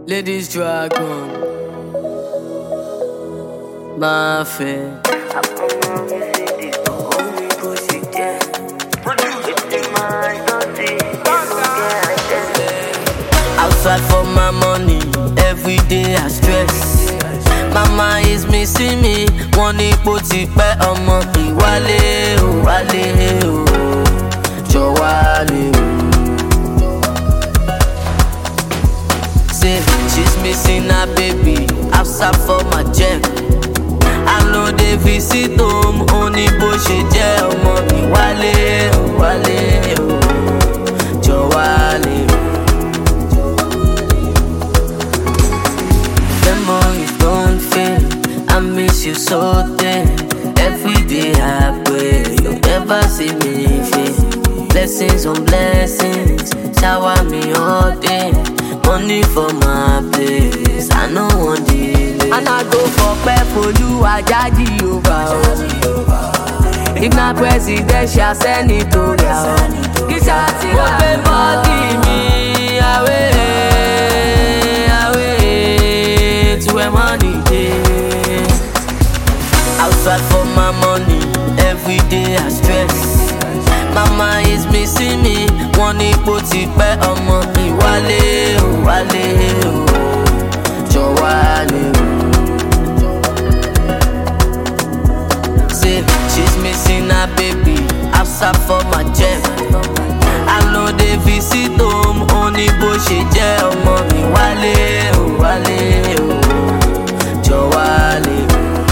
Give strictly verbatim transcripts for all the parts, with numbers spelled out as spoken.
Ladies Dragon, my fair. Outside for my money, every day I stress. Mama is missing me, wọ́n ní ipò ti pẹ́ ọmọ mi wálé o, wálé o, jọ wálé o. Say she's missing her baby, outside for my check. I know they visit home, ó ní bó ṣe jẹ́ ọmọ mi wálé o, wálé o, jọ wálé o. Memories don't fade, I miss you so dead. Every day I pray, you'll never see me fail. Blessings on blessings, shower me all day. Money for my place, I know one delay. And I go for pay for you, I judge you over. If not president, shall send it to ya. This shall see what they body me away, away to where money day. Outside for my money, every day I stress. Mama is missing me, wọ́n ní ipò ti pẹ́ ọmọ mi wálé o, wálé o, jọ wálé o. Say she's missing her baby, outside for my check. I know they visit home, ó ní bó ṣe jẹ́ ọmọ mi wálé o, wálé o, jọ wálé o.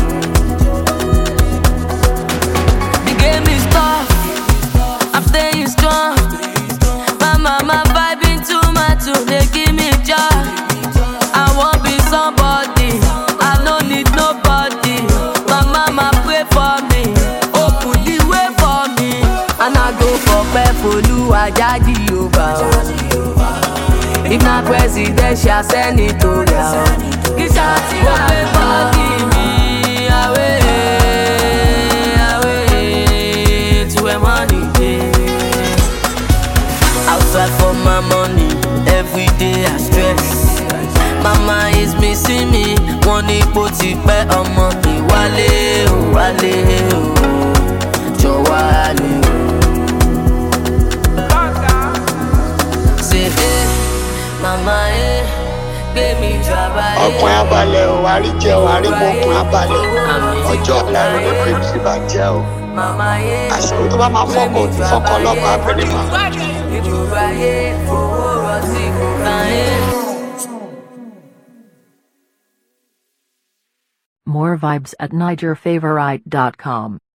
The game is tough, I'm staying strong. My mama vibing too much, so they give me joy. I won't be somebody, I don't need nobody. My mama pray for me, open the way for me. And I go for pay for you, I judge you over. If not president, shall send it to ya. This shall see what they body me away, away to where money day. Outside for my money, every day I stress. Mama is missing me, wọ́n ní ipò ti pẹ́ ọmọ mi wálé o, wálé o, jọ wálé o. Say eh, mama eh, gbé mi trabalẹ̀. Ọkùnrin abalẹ̀ o, wárí jẹ́ o, wárí mọ́ ọkùnrin abalẹ̀. Ọjọ́ ọ̀la rẹ̀ ló pé ti bàjẹ́ o. Àsìkò tó bá máa fọ́kọ̀ òtún fọ́kọ̀ ọlọ́pàá abẹ́rẹ́ máa. More vibes at niger favorite dot com.